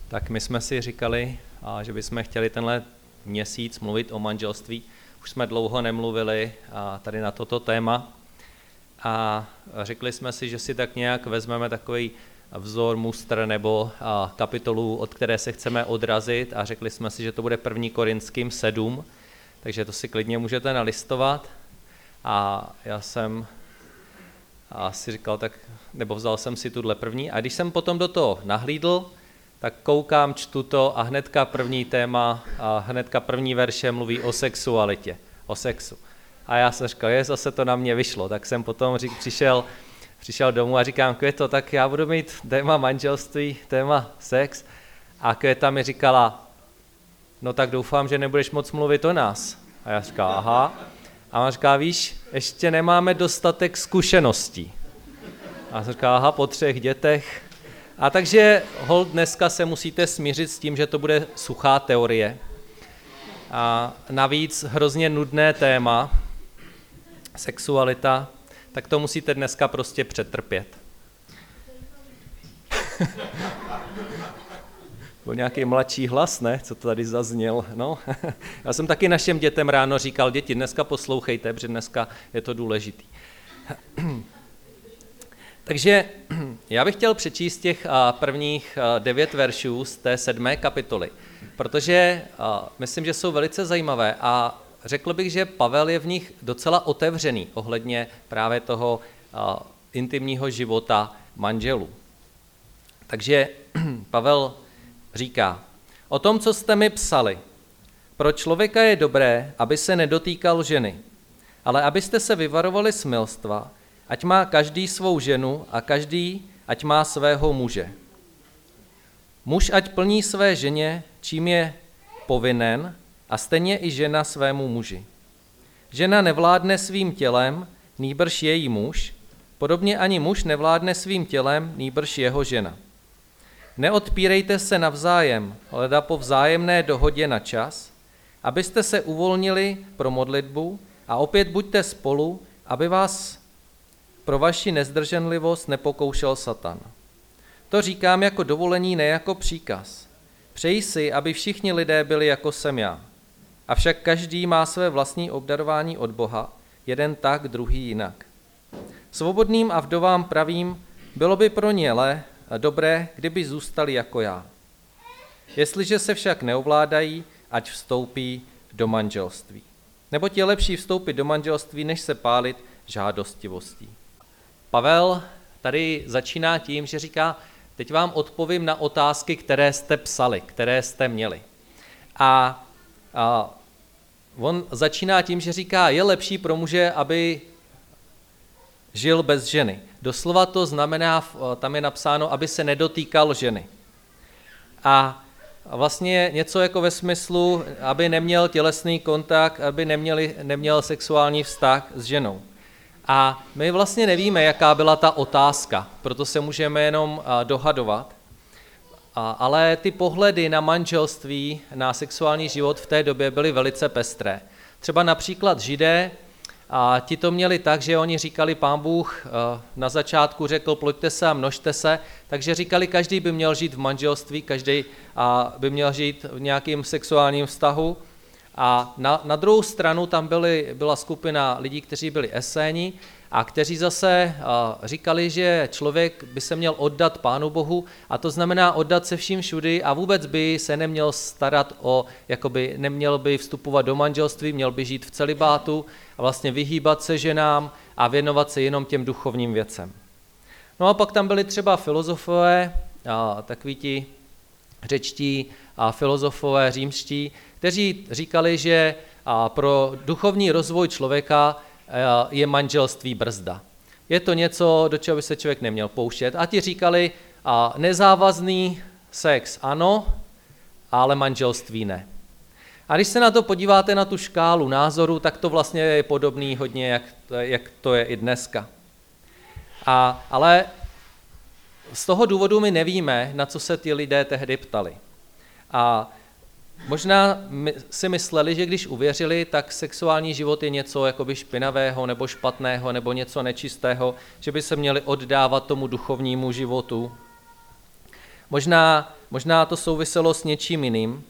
Tak my jsme si říkali, že bychom chtěli tenhle měsíc mluvit o manželství. Už jsme dlouho nemluvili tady na toto téma a řekli jsme si, že si tak nějak vezmeme takový vzor, mustr nebo kapitolu, od které se chceme odrazit, a řekli jsme si, že to bude 1. Korinským 7, takže to si klidně můžete nalistovat. A já jsem si říkal, nebo vzal jsem si tuhle první, a když jsem potom do toho nahlídl, tak koukám, čtu to a hnedka první téma, a hnedka první verše mluví o sexualitě, o sexu. A já jsem říkal, zase to na mě vyšlo, tak jsem potom přišel domů a říkám, Květo, tak já budu mít téma manželství, téma sex. A Květa mi říkala, no tak doufám, že nebudeš moc mluvit o nás. A já říkal, aha. A on říká, víš, ještě nemáme dostatek zkušeností. A já jsem říkal, aha, po 3 dětech. A takže holt dneska se musíte smířit s tím, že to bude suchá teorie. A navíc hrozně nudné téma, sexualita, tak to musíte dneska prostě přetrpět. Byl nějaký mladší hlas, ne? Co to tady zazněl? No. Já jsem taky našim dětem ráno říkal, děti, dneska poslouchejte, protože dneska je to důležitý. Takže já bych chtěl přečíst těch prvních 9 veršů z té 7. kapitoly, protože myslím, že jsou velice zajímavé a řekl bych, že Pavel je v nich docela otevřený ohledně právě toho intimního života manželů. Takže Pavel říká, o tom, co jste mi psali, pro člověka je dobré, aby se nedotýkal ženy, ale abyste se vyvarovali smilstva, ať má každý svou ženu a každý, ať má svého muže. Muž ať plní své ženě, čím je povinen, a stejně i žena svému muži. Žena nevládne svým tělem, nýbrž její muž, podobně ani muž nevládne svým tělem, nýbrž jeho žena. Neodpírejte se navzájem, hleda po vzájemné dohodě na čas, abyste se uvolnili pro modlitbu a opět buďte spolu, aby vás pro vaši nezdrženlivost nepokoušel Satan. To říkám jako dovolení, ne jako příkaz. Přeji si, aby všichni lidé byli jako jsem já. Avšak každý má své vlastní obdarování od Boha, jeden tak, druhý jinak. Svobodným a vdovám pravím, bylo by pro ně dobré, kdyby zůstali jako já. Jestliže se však neovládají, ať vstoupí do manželství. Neboť je lepší vstoupit do manželství, než se pálit žádostivostí. Pavel tady začíná tím, že říká, teď vám odpovím na otázky, které jste psali, které jste měli. A on začíná tím, že říká, je lepší pro muže, aby žil bez ženy. Doslova to znamená, tam je napsáno, aby se nedotýkal ženy. A vlastně něco jako ve smyslu, aby neměl tělesný kontakt, aby neměl sexuální vztah s ženou. A my vlastně nevíme, jaká byla ta otázka, proto se můžeme jenom dohadovat. Ale ty pohledy na manželství, na sexuální život v té době byly velice pestré. Třeba například Židé, a ti to měli tak, že oni říkali, Pán Bůh na začátku řekl, ploďte se a množte se, takže říkali, každý by měl žít v manželství, každý by měl žít v nějakém sexuálním vztahu. A na druhou stranu tam byla skupina lidí, kteří byli eséni a kteří zase říkali, že člověk by se měl oddat Pánu Bohu, a to znamená oddat se vším všudy a vůbec by se neměl starat neměl by vstupovat do manželství, měl by žít v celibátu a vlastně vyhýbat se ženám a věnovat se jenom těm duchovním věcem. No a pak tam byli třeba filozofové, takoví ti řečtí a filozofové římští, kteří říkali, že pro duchovní rozvoj člověka je manželství brzda. Je to něco, do čeho by se člověk neměl pouštět. A ti říkali, nezávazný sex ano, ale manželství ne. A když se na to podíváte, na tu škálu názorů, tak to vlastně je podobný hodně, jak to je i dneska. Ale z toho důvodu my nevíme, na co se ti lidé tehdy ptali. A možná si mysleli, že když uvěřili, tak sexuální život je něco jakoby špinavého nebo špatného nebo něco nečistého, že by se měli oddávat tomu duchovnímu životu. Možná to souviselo s něčím jiným,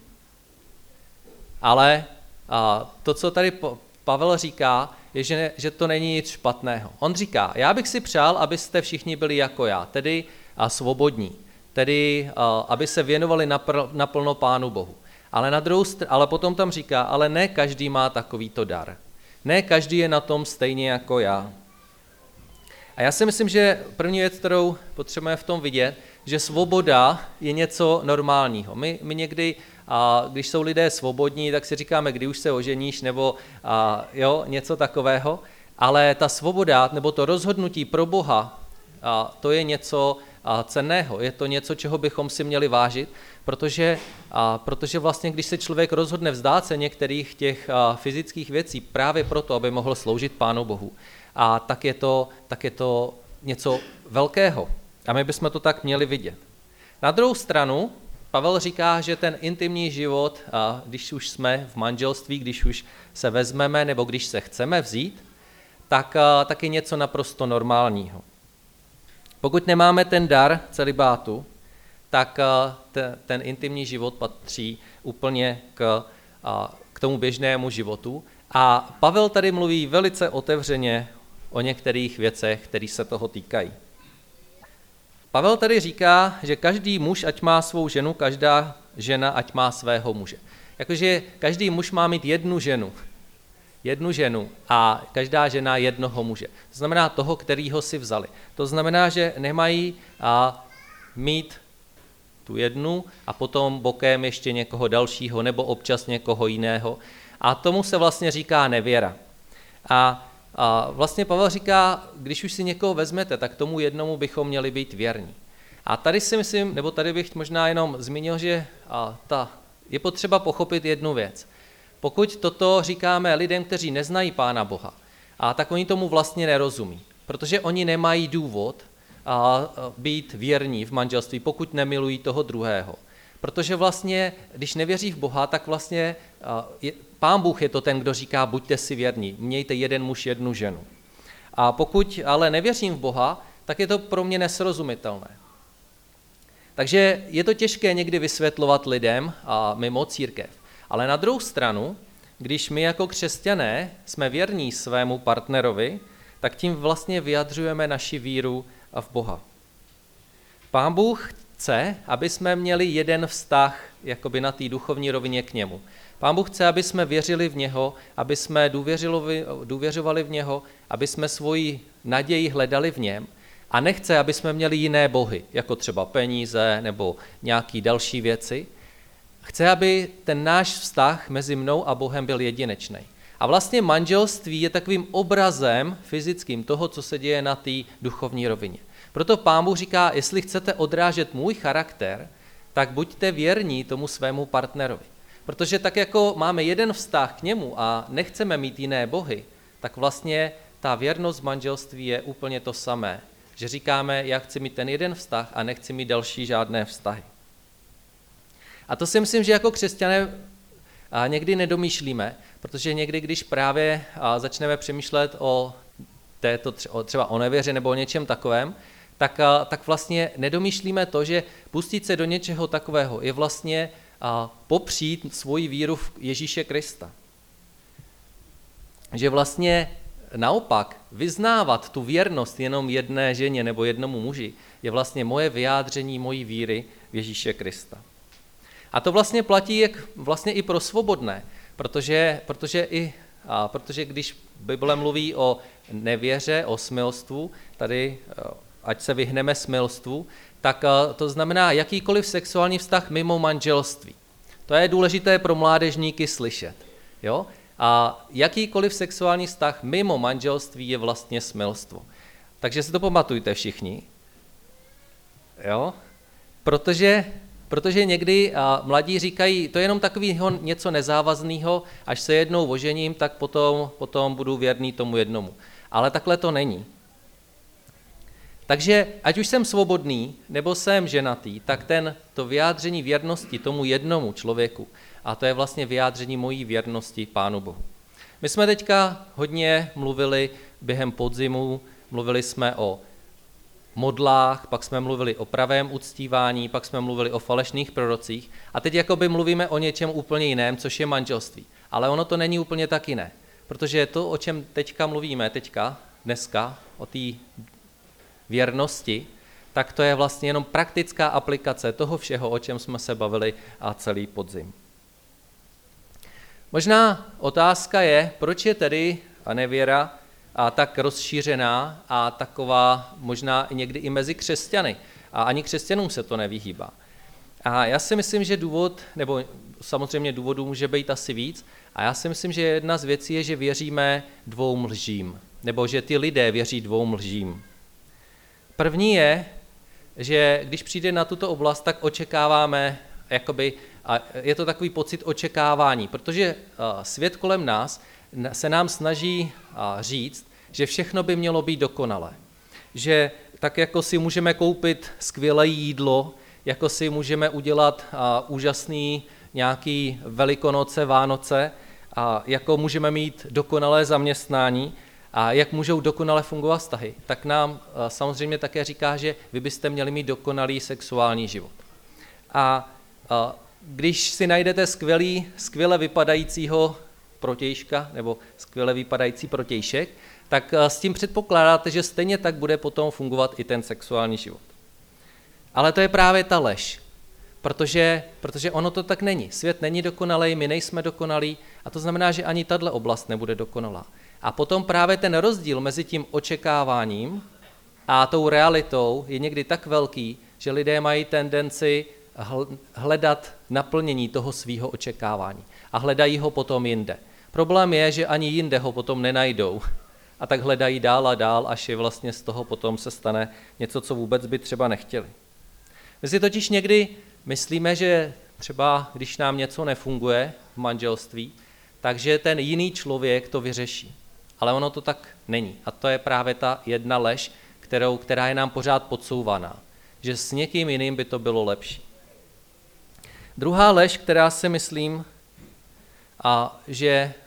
ale to, co tady Pavel říká, je, že to není nic špatného. On říká, já bych si přál, abyste všichni byli jako já, tedy svobodní, tedy aby se věnovali naplno Pánu Bohu. Ale potom tam říká, ale ne každý má takovýto dar. Ne každý je na tom stejně jako já. A já si myslím, že první věc, kterou potřebujeme v tom vidět, že svoboda je něco normálního. My někdy, když jsou lidé svobodní, tak si říkáme, kdy už se oženíš, nebo něco takového, ale ta svoboda, nebo to rozhodnutí pro Boha, to je něco cenného, je to něco, čeho bychom si měli vážit, protože vlastně, když se člověk rozhodne vzdát se některých těch fyzických věcí právě proto, aby mohl sloužit Pánu Bohu, tak je to něco velkého. A my bychom to tak měli vidět. Na druhou stranu, Pavel říká, že ten intimní život, když už jsme v manželství, když už se vezmeme nebo když se chceme vzít, tak je něco naprosto normálního. Pokud nemáme ten dar celibátu, tak ten intimní život patří úplně k tomu běžnému životu. A Pavel tady mluví velice otevřeně o některých věcech, které se toho týkají. Pavel tady říká, že každý muž, ať má svou ženu, každá žena, ať má svého muže. Jakože každý muž má mít jednu ženu a každá žena jednoho muže. To znamená toho, kterýho si vzali. To znamená, že nemají mít tu jednu a potom bokem ještě někoho dalšího nebo občas někoho jiného. A tomu se vlastně říká nevěra. A vlastně Pavel říká, když už si někoho vezmete, tak tomu jednomu bychom měli být věrní. A tady si myslím, nebo tady bych možná jenom zmínil, že je potřeba pochopit jednu věc. Pokud toto říkáme lidem, kteří neznají Pána Boha, tak oni tomu vlastně nerozumí, protože oni nemají důvod být věrní v manželství, pokud nemilují toho druhého. Protože vlastně, když nevěří v Boha, tak vlastně Pán Bůh je to ten, kdo říká, buďte si věrní, mějte jeden muž, jednu ženu. A pokud ale nevěřím v Boha, tak je to pro mě nesrozumitelné. Takže je to těžké někdy vysvětlovat lidem mimo církev. Ale na druhou stranu, když my jako křesťané jsme věrní svému partnerovi, tak tím vlastně vyjadřujeme naši víru v Boha. Pán Bůh chce, aby jsme měli jeden vztah jakoby na té duchovní rovině k němu. Pán Bůh chce, aby jsme věřili v něho, aby jsme důvěřovali v něho, aby jsme svoji naději hledali v něm a nechce, aby jsme měli jiné bohy, jako třeba peníze nebo nějaké další věci. Chce, aby ten náš vztah mezi mnou a Bohem byl jedinečný. A vlastně manželství je takovým obrazem fyzickým toho, co se děje na té duchovní rovině. Proto Pán Bůh říká, jestli chcete odrážet můj charakter, tak buďte věrní tomu svému partnerovi. Protože tak jako máme jeden vztah k němu a nechceme mít jiné bohy, tak vlastně ta věrnost v manželství je úplně to samé. Že říkáme, já chci mít ten jeden vztah a nechci mít další žádné vztahy. A to si myslím, že jako křesťané někdy nedomýšlíme, protože někdy, když právě začneme přemýšlet o třeba o nevěře nebo o něčem takovém, tak vlastně nedomýšlíme to, že pustit se do něčeho takového je vlastně popřít svoji víru v Ježíše Krista. Že vlastně naopak vyznávat tu věrnost jenom jedné ženě nebo jednomu muži je vlastně moje vyjádření mojí víry v Ježíše Krista. A to vlastně platí vlastně i pro svobodné, protože když Bible mluví o nevěře, o smilstvu, tady ať se vyhneme smilstvu, tak to znamená jakýkoliv sexuální vztah mimo manželství. To je důležité pro mládežníky slyšet. Jo? A jakýkoliv sexuální vztah mimo manželství je vlastně smilstvo. Takže si to pamatujte všichni. Jo? Protože někdy mladí říkají, to je jenom takového něco nezávazného, až se jednou ožením, tak potom budu věrný tomu jednomu. Ale takhle to není. Takže ať už jsem svobodný, nebo jsem ženatý, tak to vyjádření věrnosti tomu jednomu člověku, a to je vlastně vyjádření mojí věrnosti Pánu Bohu. My jsme teďka hodně mluvili během podzimu, mluvili jsme o modlách, pak jsme mluvili o pravém uctívání, pak jsme mluvili o falešných prorocích a teď jakoby mluvíme o něčem úplně jiném, což je manželství. Ale ono to není úplně tak jiné, protože to, o čem teďka mluvíme, dneska, o té věrnosti, tak to je vlastně jenom praktická aplikace toho všeho, o čem jsme se bavili a celý podzim. Možná otázka je, proč je tedy nevěra tak rozšířená a taková možná někdy i mezi křesťany. A ani křesťanům se to nevyhýbá. A já si myslím, že důvod, nebo samozřejmě důvodů může být asi víc, a já si myslím, že jedna z věcí je, že věříme dvou lžím, nebo že ty lidé věří dvou lžím. První je, že když přijde na tuto oblast, tak očekáváme, a je to takový pocit očekávání, protože svět kolem nás se nám snaží říct, že všechno by mělo být dokonalé. Že tak jako si můžeme koupit skvělé jídlo, jako si můžeme udělat úžasný nějaký Velikonoce, Vánoce, a jako můžeme mít dokonalé zaměstnání a jak můžou dokonale fungovat vztahy, tak nám samozřejmě také říká, že vy byste měli mít dokonalý sexuální život. A když si najdete skvěle vypadajícího protějška nebo skvěle vypadající protějšek, tak s tím předpokládáte, že stejně tak bude potom fungovat i ten sexuální život. Ale to je právě ta lež, protože ono to tak není. Svět není dokonalý, my nejsme dokonalí a to znamená, že ani tato oblast nebude dokonalá. A potom právě ten rozdíl mezi tím očekáváním a tou realitou je někdy tak velký, že lidé mají tendenci hledat naplnění toho svého očekávání a hledají ho potom jinde. Problém je, že ani jinde ho potom nenajdou a tak hledají dál a dál, až je vlastně z toho potom se stane něco, co vůbec by třeba nechtěli. My si totiž někdy myslíme, že třeba když nám něco nefunguje v manželství, takže ten jiný člověk to vyřeší. Ale ono to tak není. A to je právě ta jedna lež, která je nám pořád podsouvaná. Že s někým jiným by to bylo lepší. Druhá lež, která si myslím, že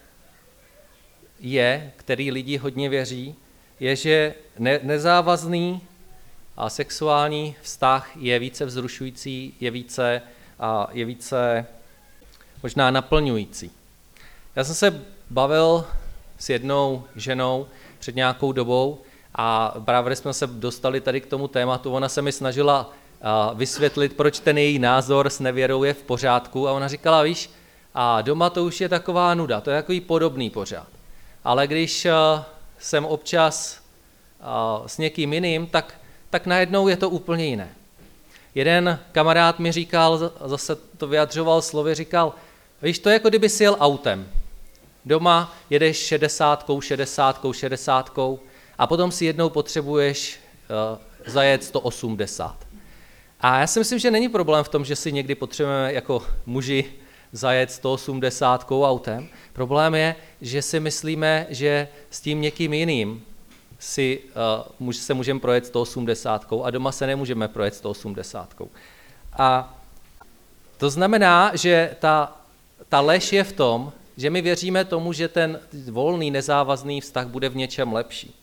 který lidi hodně věří, je, že nezávazný a sexuální vztah je více vzrušující, je více možná naplňující. Já jsem se bavil s jednou ženou před nějakou dobou a právě jsme se dostali tady k tomu tématu. Ona se mi snažila vysvětlit, proč ten její názor s nevěrou je v pořádku a ona říkala, víš, a doma to už je taková nuda, to je takový podobný pořád. Ale když jsem občas s někým jiným, tak najednou je to úplně jiné. Jeden kamarád mi říkal, zase to vyjadřoval slovy, říkal, víš, to je jako kdyby si jel autem. Doma jedeš 60 a potom si jednou potřebuješ zajet 180. A já si myslím, že není problém v tom, že si někdy potřebujeme jako muži zajet 180 autem. Problém je, že si myslíme, že s tím někým jiným se můžeme projet 180 a doma se nemůžeme projet 180. A to znamená, že ta lež je v tom, že my věříme tomu, že ten volný, nezávazný vztah bude v něčem lepší.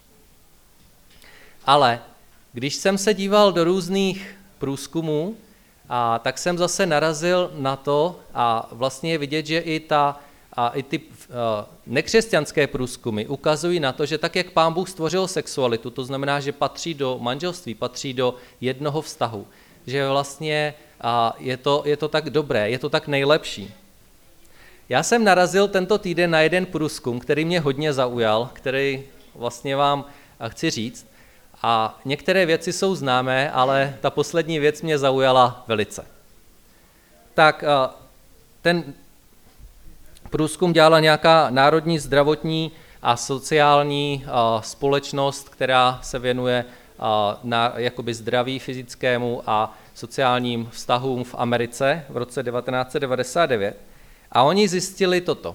Ale když jsem se díval do různých průzkumů, tak jsem zase narazil na to a vlastně je vidět, že i ty nekřesťanské průzkumy ukazují na to, že tak, jak Pán Bůh stvořil sexualitu, to znamená, že patří do manželství, patří do jednoho vztahu, že vlastně je to tak dobré, je to tak nejlepší. Já jsem narazil tento týden na jeden průzkum, který mě hodně zaujal, který vlastně vám chci říct. A některé věci jsou známé, ale ta poslední věc mě zaujala velice. Tak ten průzkum dělala nějaká národní zdravotní a sociální společnost, která se věnuje na jakoby zdraví fyzickému a sociálním vztahům v Americe v roce 1999. A oni zjistili toto.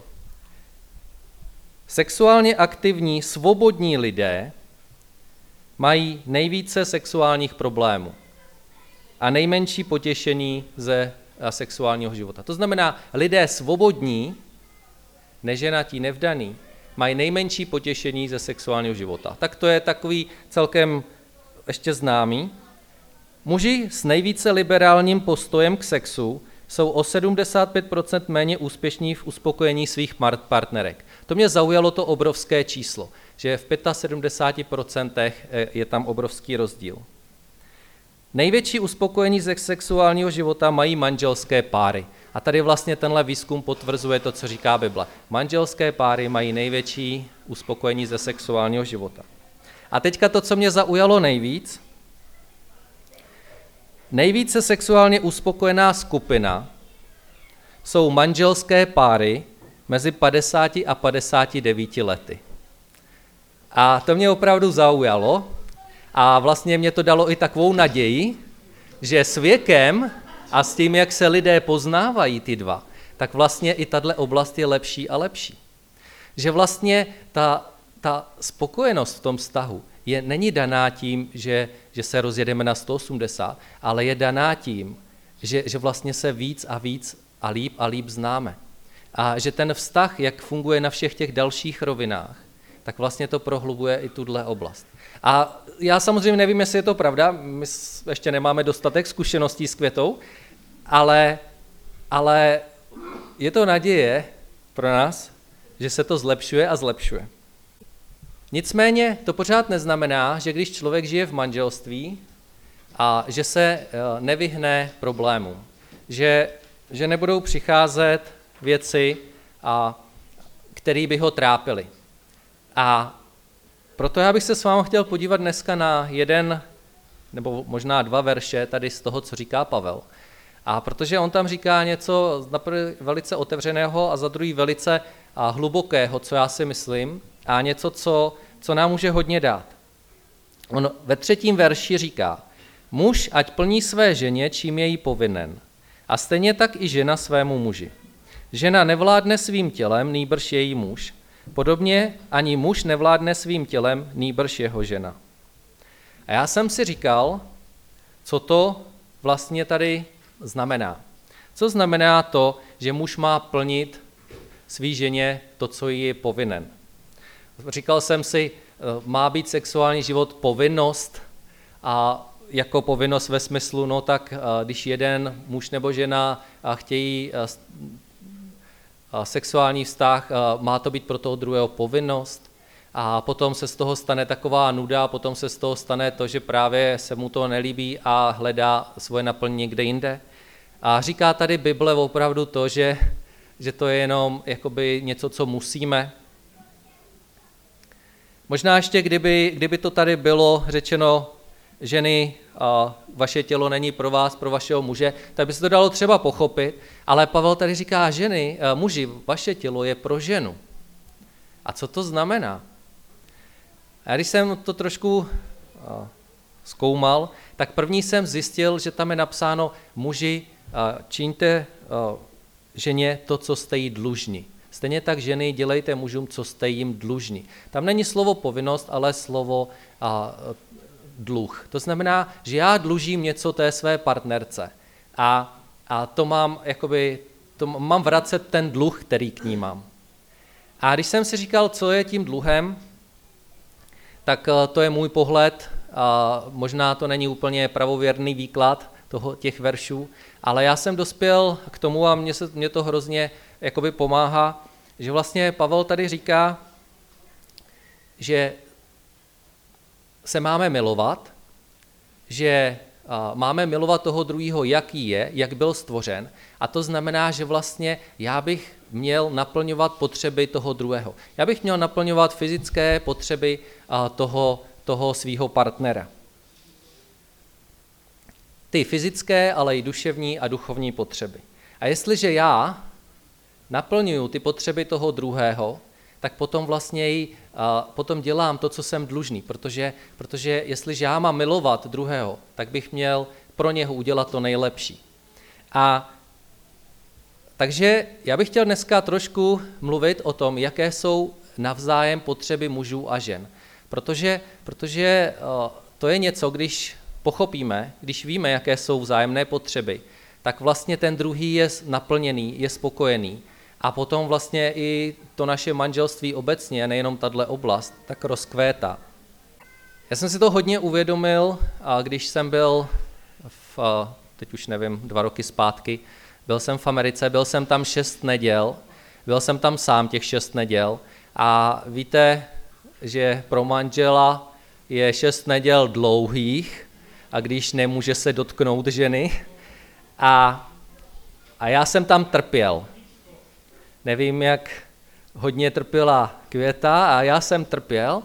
Sexuálně aktivní, svobodní lidé mají nejvíce sexuálních problémů a nejmenší potěšení ze sexuálního života. To znamená, lidé svobodní, neženatí, nevdaní, mají nejmenší potěšení ze sexuálního života. Tak to je takový celkem ještě známý. Muži s nejvíce liberálním postojem k sexu jsou o 75% méně úspěšní v uspokojení svých partnerek. To mě zaujalo to obrovské číslo, že v 75% je tam obrovský rozdíl. Největší uspokojení ze sexuálního života mají manželské páry. A tady vlastně tenhle výzkum potvrzuje to, co říká Bible. Manželské páry mají největší uspokojení ze sexuálního života. A teďka to, co mě zaujalo nejvíc. Nejvíce sexuálně uspokojená skupina jsou manželské páry mezi 50 a 59 lety. A to mě opravdu zaujalo a vlastně mě to dalo i takovou naději, že s věkem a s tím, jak se lidé poznávají ty dva, tak vlastně i tato oblast je lepší a lepší. Že vlastně ta spokojenost v tom vztahu není daná tím, že se rozjedeme na 180, ale je daná tím, že vlastně se víc a víc a líp známe. A že ten vztah, jak funguje na všech těch dalších rovinách, tak vlastně to prohlubuje i tuhle oblast. A já samozřejmě nevím, jestli je to pravda, my ještě nemáme dostatek zkušeností s Květou, ale je to naděje pro nás, že se to zlepšuje a zlepšuje. Nicméně to pořád neznamená, že když člověk žije v manželství a že se nevyhne problémům, že nebudou přicházet věci, které by ho trápily. A proto já bych se s vámi chtěl podívat dneska na jeden nebo možná dva verše tady z toho, co říká Pavel. A protože on tam říká něco velice otevřeného a za druhý velice hlubokého, co já si myslím, a něco, co nám může hodně dát. On ve 3. verši říká, muž ať plní své ženě, čím je jí povinen. A stejně tak i žena svému muži. Žena nevládne svým tělem, nýbrž její muž. Podobně ani muž nevládne svým tělem, nýbrž jeho žena. A já jsem si říkal, co to vlastně tady znamená. Co znamená to, že muž má plnit svý ženě to, co jí je povinen. Říkal jsem si, má být sexuální život povinnost a jako povinnost ve smyslu, no tak když jeden muž nebo žena chtějí sexuální vztah, má to být pro toho druhého povinnost a potom se z toho stane taková nuda, potom se z toho stane to, že právě se mu to nelíbí a hledá svoje naplnění někde jinde. A říká tady Bible opravdu to, že to je jenom jakoby něco, co musíme. Možná ještě, kdyby to tady bylo řečeno, ženy, vaše tělo není pro vás, pro vašeho muže, tak by se to dalo třeba pochopit, ale Pavel tady říká, ženy, muži, vaše tělo je pro ženu. A co to znamená? A když jsem to trošku zkoumal, tak první jsem zjistil, že tam je napsáno, muži, čiňte ženě to, co jste jí dlužni. Stejně tak ženy, dělejte mužům, co jste jim dlužni. Tam není slovo povinnost, ale slovo dluh. To znamená, že já dlužím něco té své partnerce a to mám, mám vracet ten dluh, který k ní mám. A když jsem si říkal, co je tím dluhem, tak to je můj pohled, možná to není úplně pravověrný výklad těch veršů, ale já jsem dospěl k tomu a mě to hrozně pomáhá, že vlastně Pavel tady říká, že se máme milovat, že máme milovat toho druhého, jaký je, jak byl stvořen. A to znamená, že vlastně já bych měl naplňovat potřeby toho druhého. Já bych měl naplňovat fyzické potřeby toho svého partnera. Ty fyzické, ale i duševní a duchovní potřeby. A jestliže já naplňuju ty potřeby toho druhého, tak potom vlastně potom dělám to, co jsem dlužný, protože jestliže já mám milovat druhého, tak bych měl pro něho udělat to nejlepší. Takže já bych chtěl dneska trošku mluvit o tom, jaké jsou navzájem potřeby mužů a žen. Protože to je něco, když pochopíme, když víme, jaké jsou vzájemné potřeby, tak vlastně ten druhý je naplněný, je spokojený. A potom vlastně i to naše manželství obecně, nejenom tato oblast, tak rozkvétá. Já jsem si to hodně uvědomil, když jsem byl, teď už nevím, 2 roky zpátky, byl jsem v Americe, byl jsem tam 6 neděl, byl jsem tam sám těch 6 neděl a víte, že pro manžela je 6 neděl dlouhých a když nemůže se dotknout ženy a já jsem tam trpěl. Nevím, jak hodně trpěla Květa a já jsem trpěl,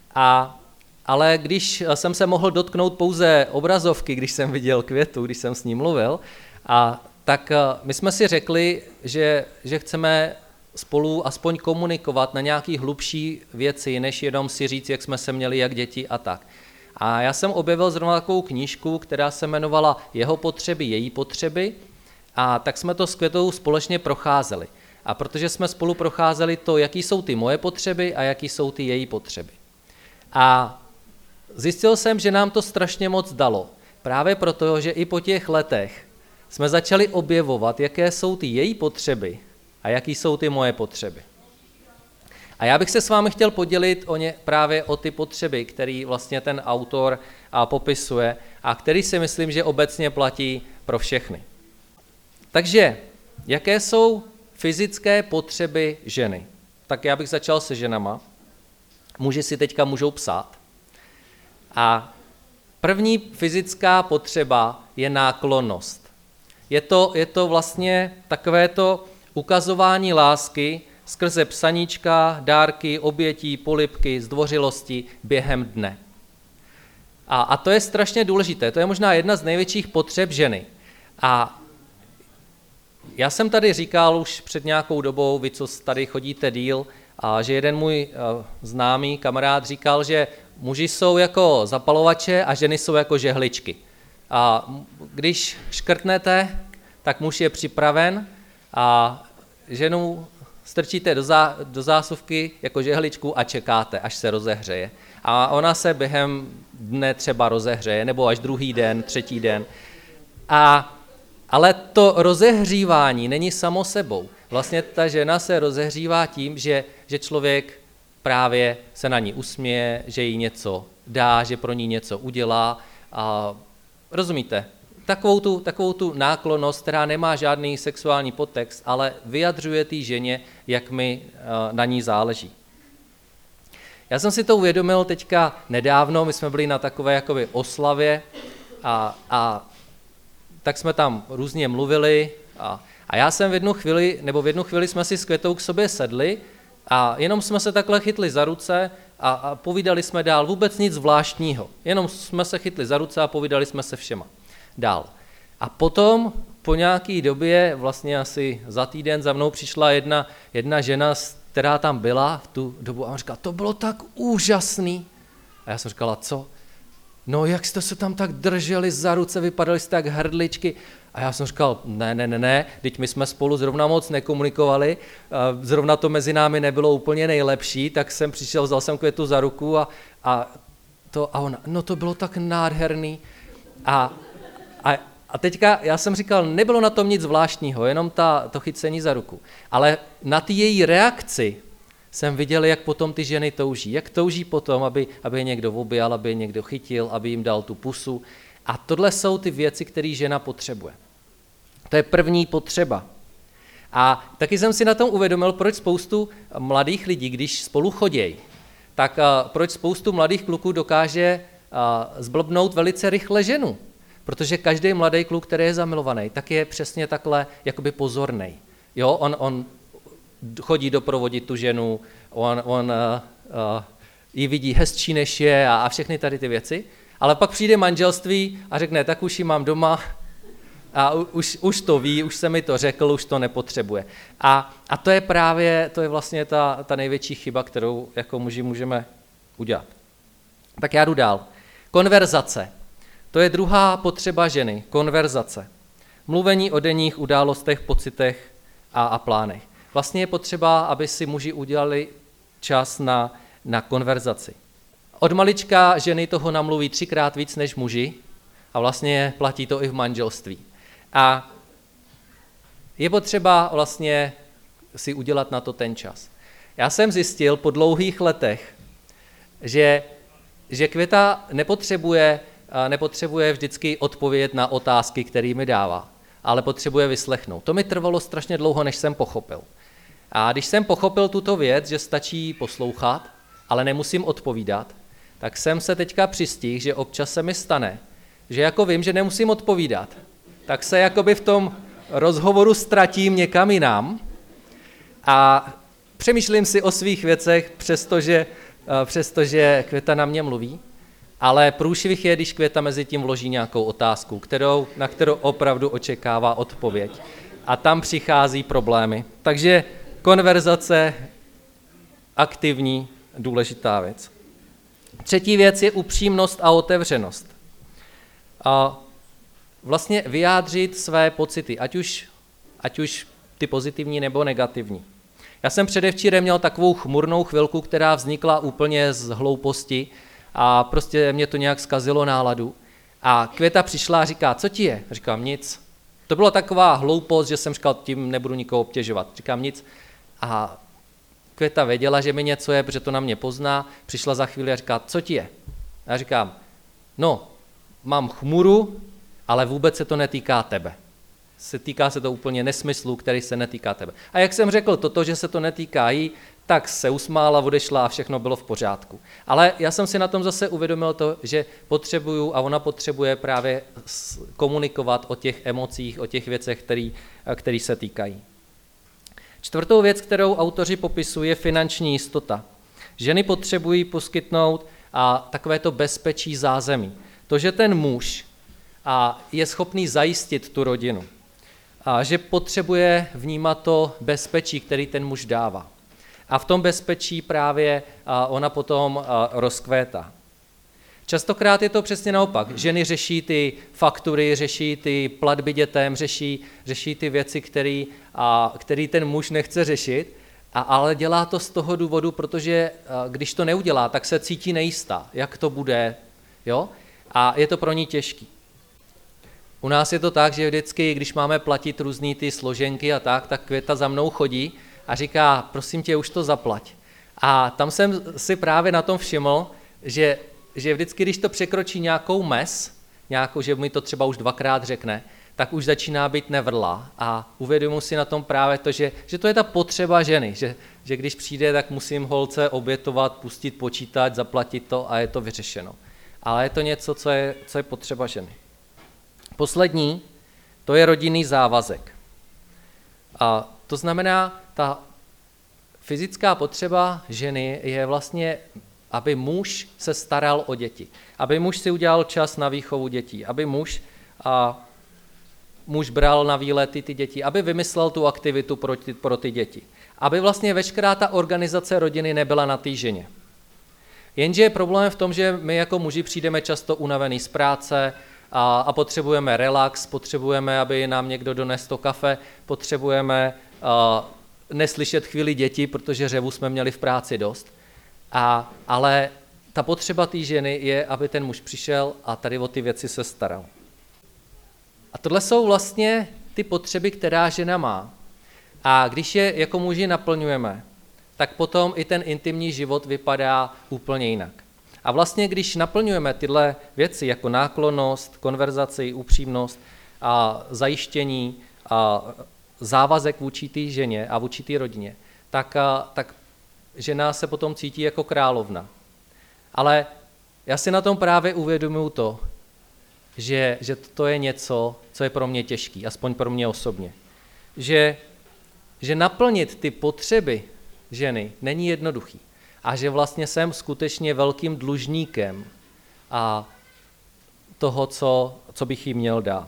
ale když jsem se mohl dotknout pouze obrazovky, když jsem viděl Květu, když jsem s ní mluvil, tak my jsme si řekli, že chceme spolu aspoň komunikovat na nějaký hlubší věci, než jenom si říct, jak jsme se měli jak děti a tak. A já jsem objevil zrovna takovou knížku, která se jmenovala Jeho potřeby, její potřeby, a tak jsme to s Květou společně procházeli. A protože jsme spolu procházeli to, jaký jsou ty moje potřeby a jaký jsou ty její potřeby. A zjistil jsem, že nám to strašně moc dalo. Právě proto, že i po těch letech jsme začali objevovat, jaké jsou ty její potřeby a jaký jsou ty moje potřeby. A já bych se s vámi chtěl podělit právě o ty potřeby, které vlastně ten autor popisuje a který si myslím, že obecně platí pro všechny. Takže, jaké jsou fyzické potřeby ženy? Tak já bych začal se ženama. Muži si teďka můžou psát. A první fyzická potřeba je náklonnost. Je to vlastně takové to ukazování lásky skrze psaníčka, dárky, obětí, polibky, zdvořilosti během dne. A to je strašně důležité. To je možná jedna z největších potřeb ženy. A já jsem tady říkal už před nějakou dobou, vy, co tady chodíte díl, a že jeden můj známý kamarád říkal, že muži jsou jako zapalovače a ženy jsou jako žehličky. A když škrtnete, tak muž je připraven a ženu strčíte do zásuvky jako žehličku a čekáte, až se rozehřeje. A ona se během dne třeba rozehřeje, nebo až druhý den, třetí den. Ale to rozehřívání není samo sebou. Vlastně ta žena se rozehřívá tím, že člověk právě se na ní usměje, že jí něco dá, že pro ní něco udělá. A rozumíte? Takovou tu náklonnost, která nemá žádný sexuální podtext, ale vyjadřuje té ženě, jak mi na ní záleží. Já jsem si to uvědomil teďka nedávno, my jsme byli na takové jakoby oslavě a tak jsme tam různě mluvili a já jsem v jednu chvíli jsme si s Květou k sobě sedli a jenom jsme se takhle chytli za ruce a povídali jsme dál, vůbec nic zvláštního, jenom jsme se chytli za ruce a povídali jsme se všema dál. A potom po nějaké době, vlastně asi za týden za mnou přišla jedna žena, která tam byla v tu dobu a on říkal, to bylo tak úžasný. A já jsem říkala, co? No, jak jste se tam tak drželi za ruce, vypadali jste tak hrdličky. A já jsem říkal, ne, teď my jsme spolu zrovna moc nekomunikovali, zrovna to mezi námi nebylo úplně nejlepší, tak jsem přišel, vzal jsem Květu za ruku a ona, no to bylo tak nádherný. A teďka já jsem říkal, nebylo na tom nic zvláštního, jenom to chycení za ruku. Ale na ty její reakci jsem viděl, jak potom ty ženy touží. Jak touží potom, aby je někdo objal, aby je někdo chytil, aby jim dal tu pusu. A tohle jsou ty věci, které žena potřebuje. To je první potřeba. A taky jsem si na tom uvědomil, proč spoustu mladých lidí, když spolu chodějí, tak proč spoustu mladých kluků dokáže zblbnout velice rychle ženu. Protože každý mladý kluk, který je zamilovaný, tak je přesně takhle jakoby pozornej. Jo, on chodí doprovodit tu ženu, on ji vidí hezčí než je a všechny tady ty věci, ale pak přijde manželství a řekne, tak už ji mám doma a už to ví, už se mi to řekl, už to nepotřebuje. A to je vlastně ta největší chyba, kterou jako muži můžeme udělat. Tak já jdu dál. Konverzace. To je druhá potřeba ženy, konverzace. Mluvení o denních událostech, pocitech a plánech. Vlastně je potřeba, aby si muži udělali čas na konverzaci. Od malička ženy toho namluví 3krát víc než muži a vlastně platí to i v manželství. A je potřeba vlastně si udělat na to ten čas. Já jsem zjistil po dlouhých letech, že že Květa nepotřebuje vždycky odpovědět na otázky, které mi dává, ale potřebuje vyslechnout. To mi trvalo strašně dlouho, než jsem pochopil. A když jsem pochopil tuto věc, že stačí poslouchat, ale nemusím odpovídat, tak jsem se teďka přistihl, že občas se mi stane, že jako vím, že nemusím odpovídat, tak se jakoby v tom rozhovoru ztratím někam jinam a přemýšlím si o svých věcech, přestože Květa na mě mluví, ale průšvih je, když Květa mezi tím vloží nějakou otázku, na kterou opravdu očekává odpověď. A tam přichází problémy. Takže konverzace, aktivní, důležitá věc. Třetí věc je upřímnost a otevřenost. A vlastně vyjádřit své pocity, ať už ty pozitivní nebo negativní. Já jsem předevčírem měl takovou chmurnou chvilku, která vznikla úplně z hlouposti a prostě mě to nějak zkazilo náladu. A Květa přišla a říká, co ti je? Říkám, nic. To byla taková hloupost, že jsem říkal, tím nebudu nikoho obtěžovat. Říkám, nic. A Květa věděla, že mi něco je, protože to na mě pozná. Přišla za chvíli a říká, co ti je? A já říkám, no, mám chmuru, ale vůbec se to netýká tebe. Týká se to úplně nesmyslu, který se netýká tebe. A jak jsem řekl, toto, že se to netýká jí, tak se usmála, odešla a všechno bylo v pořádku. Ale já jsem si na tom zase uvědomil to, že potřebuju a ona potřebuje právě komunikovat o těch emocích, o těch věcech, které se týkají. Čtvrtou věc, kterou autoři popisují, je finanční jistota. Ženy potřebují poskytnout takovéto bezpečí zázemí. To, že ten muž je schopný zajistit tu rodinu. A že potřebuje vnímat to bezpečí, který ten muž dává. A v tom bezpečí právě ona potom rozkvétá. Častokrát je to přesně naopak. Ženy řeší ty faktury, řeší ty platby dětem, řeší ty věci, který ten muž nechce řešit, ale dělá to z toho důvodu, protože když to neudělá, tak se cítí nejistá, jak to bude. Jo? A je to pro ní těžký. U nás je to tak, že vždycky, když máme platit různý ty složenky a tak Květa za mnou chodí a říká, prosím tě, už to zaplať. A tam jsem si právě na tom všiml, že vždycky, když to překročí nějakou mez, že mi to třeba už dvakrát řekne, tak už začíná být nevrlá a uvědomuji si na tom právě to, že to je ta potřeba ženy, že když přijde, tak musím holce obětovat, pustit počítač, zaplatit to a je to vyřešeno. Ale je to něco, co je potřeba ženy. Poslední, to je rodinný závazek. A to znamená, ta fyzická potřeba ženy je vlastně, aby muž se staral o děti, aby muž si udělal čas na výchovu dětí, aby muž bral na výlety ty děti, aby vymyslel tu aktivitu pro ty děti, aby vlastně veškerá ta organizace rodiny nebyla na té ženě. Jenže je problém v tom, že my jako muži přijdeme často unavený z práce a potřebujeme relax, potřebujeme, aby nám někdo donesl to kafe, potřebujeme neslyšet chvíli děti, protože řevu jsme měli v práci dost. Ale ta potřeba té ženy je, aby ten muž přišel a tady o ty věci se staral. A tohle jsou vlastně ty potřeby, která žena má. A když je jako muži naplňujeme, tak potom i ten intimní život vypadá úplně jinak. A vlastně, když naplňujeme tyhle věci jako náklonnost, konverzaci, upřímnost a zajištění a závazek vůči té ženě a vůči té rodině, tak žena se potom cítí jako královna. Ale já si na tom právě uvědomuji to, že to je něco, co je pro mě těžký, aspoň pro mě osobně. Že naplnit ty potřeby ženy není jednoduchý. A že vlastně jsem skutečně velkým dlužníkem toho, co bych jí měl dát.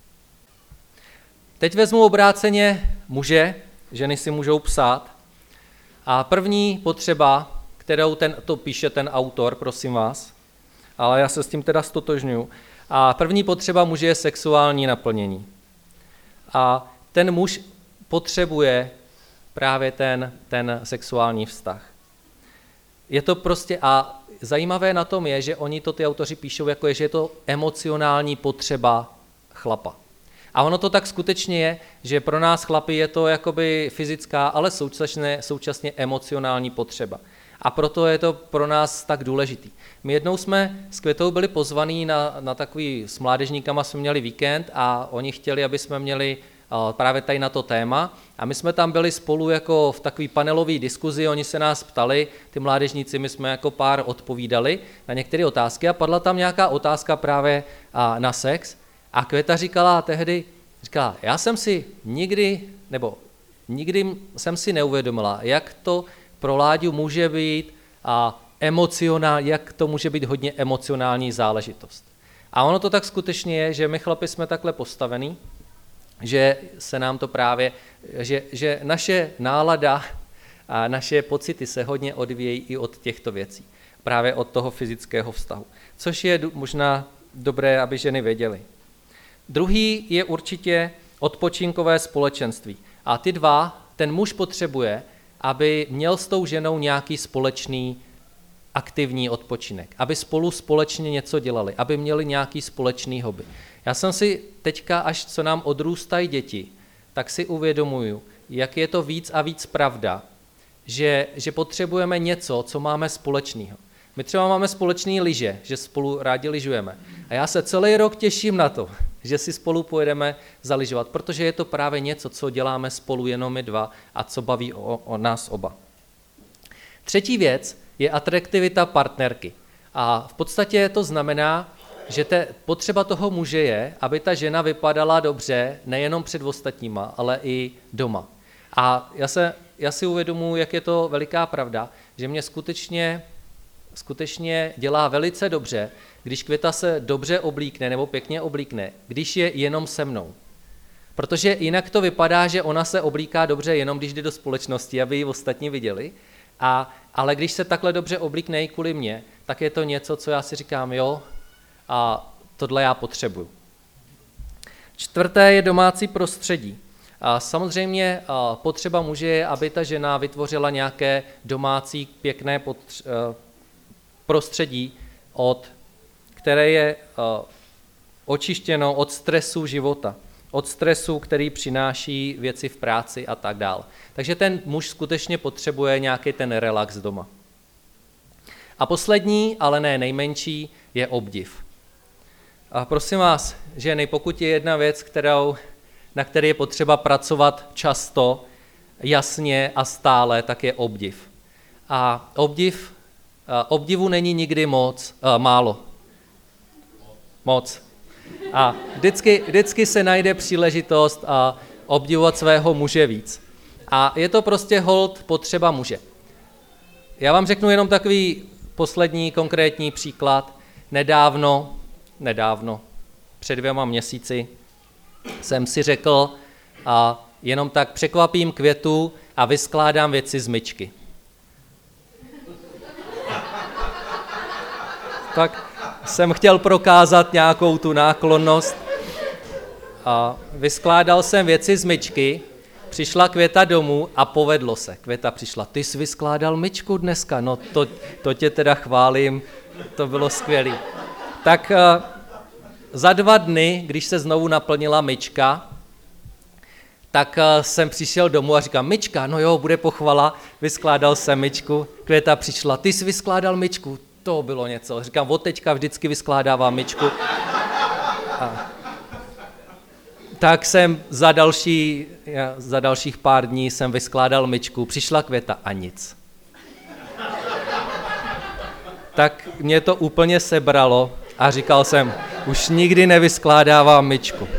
Teď vezmu obráceně muže, ženy si můžou psát. A první potřeba, kterou to píše ten autor, prosím vás, ale já se s tím teda stotožňuji. A první potřeba muže je sexuální naplnění. A ten muž potřebuje právě ten sexuální vztah. Je to prostě, a zajímavé na tom je, že oni to ty autoři píšou, jako že je to emocionální potřeba chlapa. A ono to tak skutečně je, že pro nás chlapi je to jakoby fyzická, ale současně emocionální potřeba. A proto je to pro nás tak důležitý. My jednou jsme s Květou byli pozvaní na takový, s mládežníkama jsme měli víkend a oni chtěli, aby jsme měli právě tady na to téma. A my jsme tam byli spolu jako v takové panelové diskuzi, oni se nás ptali, ty mládežníci, my jsme jako pár odpovídali na některé otázky a padla tam nějaká otázka právě na sex. A Květa říkala tehdy, já jsem si nikdy jsem si neuvědomila, jak to pro Láďu může být jak to může být hodně emocionální záležitost. A ono to tak skutečně je, že my chlapi jsme takhle postavení, že se nám to právě, že naše nálada a naše pocity se hodně odvíjejí i od těchto věcí. Právě od toho fyzického vztahu. Což je možná dobré, aby ženy věděly. Druhý je určitě odpočinkové společenství. A ty dva, ten muž potřebuje, aby měl s tou ženou nějaký společný aktivní odpočinek, aby spolu společně něco dělali, aby měli nějaký společný hobby. Já jsem si teďka, až co nám odrůstají děti, tak si uvědomuju, jak je to víc a víc pravda, že potřebujeme něco, co máme společného. My třeba máme společný lyže, že spolu rádi lyžujeme. A já se celý rok těším na to, že si spolu pojedeme zalyžovat, protože je to právě něco, co děláme spolu jenom my dva a co baví o nás oba. Třetí věc je atraktivita partnerky. A v podstatě to znamená, že potřeba toho muže je, aby ta žena vypadala dobře nejenom před ostatníma, ale i doma. A já si uvědomuji, jak je to veliká pravda, že mě skutečně dělá velice dobře, když Květa se dobře oblíkne nebo pěkně oblíkne, když je jenom se mnou. Protože jinak to vypadá, že ona se oblíká dobře jenom, když jde do společnosti, aby ji ostatní viděli, ale když se takhle dobře oblíkne i kvůli mně, tak je to něco, co já si říkám, jo, a tohle já potřebuju. Čtvrté je domácí prostředí. A samozřejmě potřeba muže je, aby ta žena vytvořila nějaké domácí pěkné prostředí, které je očištěno od stresu života, od stresu, který přináší věci v práci a tak dále. Takže ten muž skutečně potřebuje nějaký ten relax doma. A poslední, ale ne nejmenší, je obdiv. A prosím vás, ženy, pokud je jedna věc, na které je potřeba pracovat často, jasně a stále, tak je obdiv. A obdivu není nikdy málo. Moc. A vždycky se najde příležitost obdivovat svého muže víc. A je to prostě holt potřeba muže. Já vám řeknu jenom takový poslední konkrétní příklad. Nedávno, před 2 měsíci, jsem si řekl, jenom tak překvapím Květu a vyskládám věci z myčky. Tak jsem chtěl prokázat nějakou tu náklonnost. Vyskládal jsem věci z myčky, přišla Květa domů a povedlo se. Květa přišla, ty jsi vyskládal myčku dneska, no to tě teda chválím, to bylo skvělý. Tak za 2 dny, když se znovu naplnila myčka, tak jsem přišel domů a říkám, myčka, no jo, bude pochvala, vyskládal jsem myčku, Květa přišla, ty jsi vyskládal myčku, to bylo něco. Říkám, od teďka vždycky vyskládávám myčku. Tak jsem za dalších pár dní jsem vyskládal myčku, přišla Květa a nic. Tak mě to úplně sebralo a říkal jsem, už nikdy nevyskládávám myčku.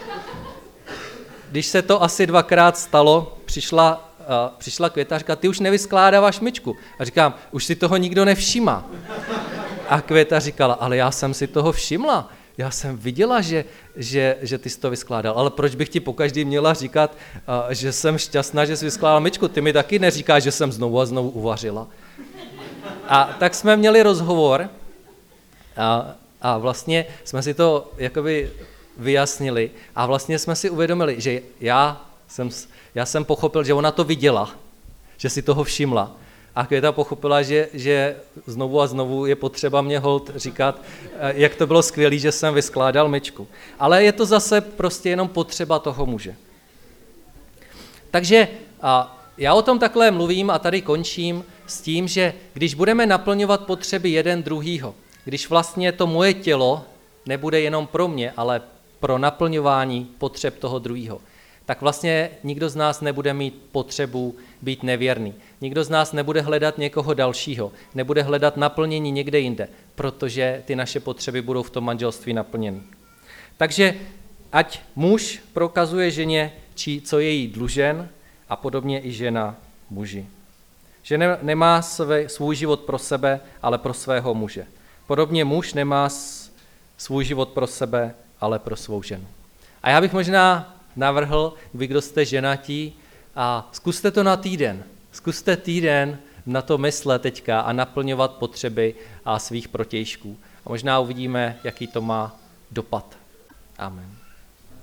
Když se to asi 2krát stalo, přišla Květa a říká, ty už nevyskládáváš myčku. A říkám, už si toho nikdo nevšímá. A Květa říkala, ale já jsem si toho všimla. Já jsem viděla, že ty jsi to vyskládal, ale proč bych ti pokaždý měla říkat, že jsem šťastná, že jsi vyskládal myčku? Ty mi taky neříkáš, že jsem znovu a znovu uvařila. A tak jsme měli rozhovor a vlastně jsme si to jakoby vyjasnili a vlastně jsme si uvědomili, že já jsem pochopil, že ona to viděla, že si toho všimla. A Květa pochopila, že znovu a znovu je potřeba mě holt říkat, jak to bylo skvělé, že jsem vyskládal myčku. Ale je to zase prostě jenom potřeba toho muže. Takže já o tom takhle mluvím a tady končím s tím, že když budeme naplňovat potřeby jeden druhýho, když vlastně to moje tělo nebude jenom pro mě, ale pro naplňování potřeb toho druhého, tak vlastně nikdo z nás nebude mít potřebu být nevěrný. Nikdo z nás nebude hledat někoho dalšího, nebude hledat naplnění někde jinde, protože ty naše potřeby budou v tom manželství naplněny. Takže ať muž prokazuje ženě, co je jí dlužen, a podobně i žena muži. Že nemá svůj život pro sebe, ale pro svého muže. Podobně muž nemá svůj život pro sebe, ale pro svou ženu. A já bych možná navrhl, vy, kdo jste ženatí, a zkuste to na týden. Zkuste týden na to myslet teďka a naplňovat potřeby a svých protějšků. A možná uvidíme, jaký to má dopad. Amen.